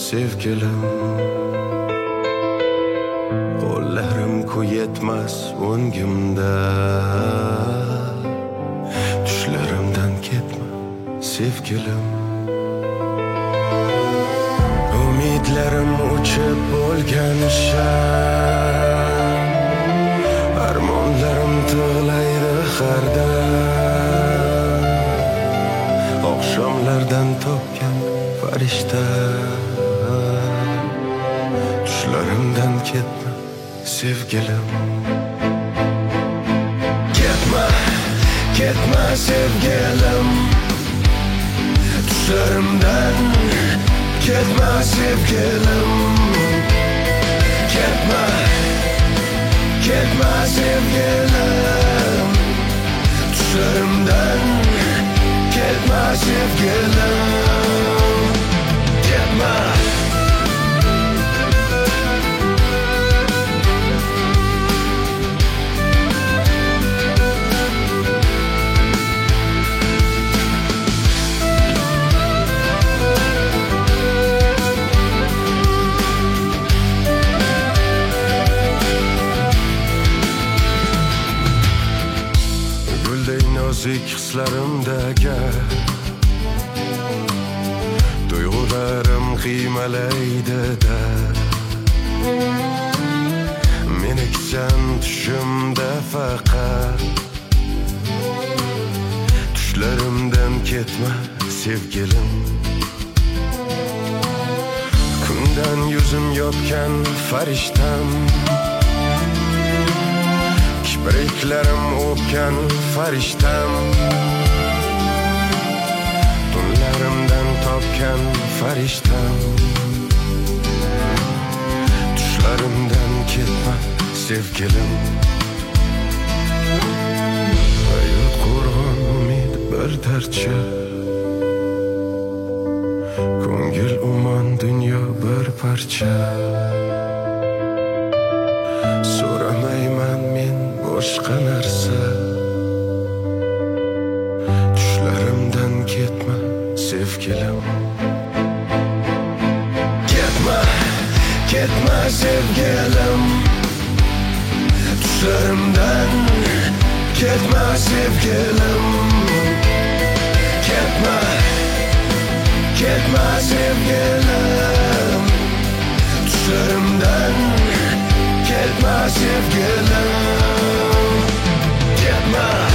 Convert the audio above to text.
sevgilim. Qo'llarim yetmas o'ngimda, tushlarimdan ketma sevgilim. Umidlarim uchib bo'lgan sham, armonlarim tig'laydi hardam. Oqshomlardan topgan farishta, tushlarimdan ketma sevgilim. Ketma, ketma sevgilim, tushlarimdan ketma sevgilim. Ketma, ketma sevgilim, tushlarimdan ketma sevgilim. Ketma. Nozik hislarimdagi tuyg'ularim qiymalaydi-da. Meneksan tushimda faqat, tushlarimdan ketma sevgilim. Kundan yuzim yopgan farishtam, kipriklarim o'pgan farishtam, tunlarimdan topgan farishtam. Tushlarimdan ketma sevgilim. Hayot qo'rg'on umid bir darcha, ko'ngil umon dunyo bir parcha. So'ramayman men boshqa narsa, tushlarimdan ketma sevgilim. Ketma, ketma sevgilim, tushlarimdan ketma sevgilim. Ketma, ketma sevgilim, tushlarimdan ketma sevgilim. Ketma.